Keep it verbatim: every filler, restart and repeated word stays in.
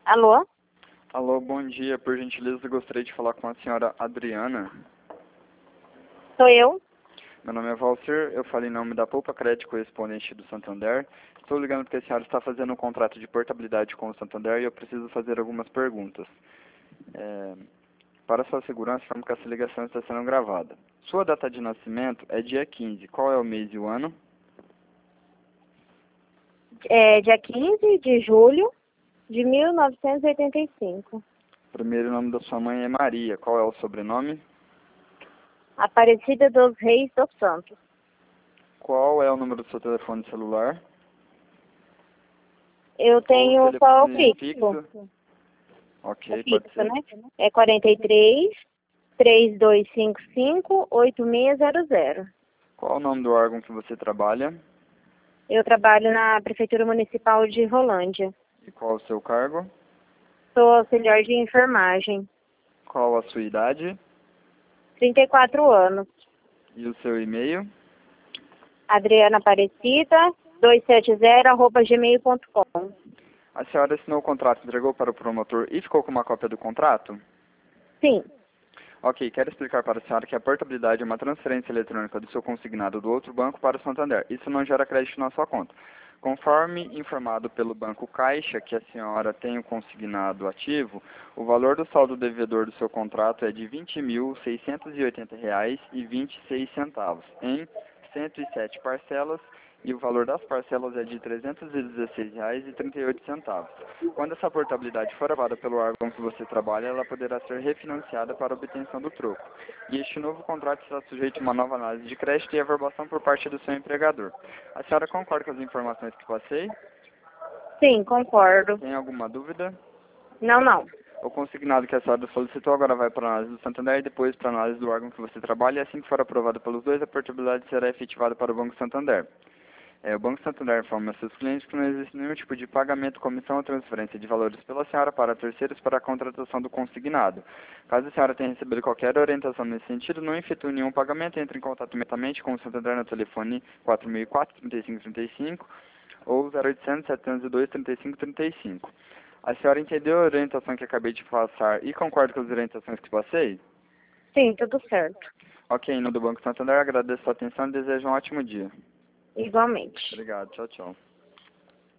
Alô? Alô, bom dia. Por gentileza, eu gostaria de falar com a senhora Adriana. Sou eu? Meu nome é Valcir, eu falo em nome da Poupa Crédito Correspondente do Santander. Estou ligando porque a senhora está fazendo um contrato de portabilidade com o Santander e eu preciso fazer algumas perguntas. É, para sua segurança, informo que essa ligação está sendo gravada. Sua data de nascimento é dia quinze. Qual é o mês e o ano? É dia quinze de julho de mil novecentos e oitenta e cinco. O primeiro nome da sua mãe é Maria. Qual é o sobrenome? Aparecida dos Reis dos Santos. Qual é o número do seu telefone celular? Eu Ou tenho só o telefone fixo. fixo? O Ok, pode fixo, ser. né? É quarenta e três, três dois cinco cinco, oito seis zero zero. Qual é o nome do órgão que você trabalha? Eu trabalho na Prefeitura Municipal de Rolândia. E qual é o seu cargo? Sou auxiliar de enfermagem. Qual a sua idade? trinta e quatro anos. E o seu e-mail? Adriana Aparecida, duzentos e setenta, arroba gmail ponto com. A senhora assinou o contrato, entregou para o promotor e ficou com uma cópia do contrato? Sim. Ok, quero explicar para a senhora que a portabilidade é uma transferência eletrônica do seu consignado do outro banco para o Santander. Isso não gera crédito na sua conta. Conforme informado pelo Banco Caixa que a senhora tem o consignado ativo, o valor do saldo devedor do seu contrato é de vinte mil seiscentos e oitenta reais e vinte e seis centavos, em cento e sete parcelas, e o valor das parcelas é de trezentos e dezesseis reais e trinta e oito centavos. Quando essa portabilidade for aprovada pelo órgão que você trabalha, ela poderá ser refinanciada para obtenção do troco. E este novo contrato será sujeito a uma nova análise de crédito e averbação por parte do seu empregador. A senhora concorda com as informações que passei? Sim, concordo. Tem alguma dúvida? Não, não. O consignado que a senhora solicitou agora vai para a análise do Santander e depois para a análise do órgão que você trabalha, e assim que for aprovado pelos dois, a portabilidade será efetivada para o Banco Santander. É, o Banco Santander informa a seus clientes que não existe nenhum tipo de pagamento, comissão ou transferência de valores pela senhora para terceiros para a contratação do consignado. Caso a senhora tenha recebido qualquer orientação nesse sentido, não efetue nenhum pagamento, entre em contato imediatamente com o Santander no telefone quatro mil e quatro, trinta e cinco trinta e cinco ou zero oitocentos, setecentos e dois, trinta e cinco trinta e cinco. A senhora entendeu a orientação que acabei de passar e concorda com as orientações que passei? Sim, tudo certo. Ok, em nome do Banco Santander, agradeço a sua atenção e desejo um ótimo dia. Igualmente. Obrigado, tchau, tchau.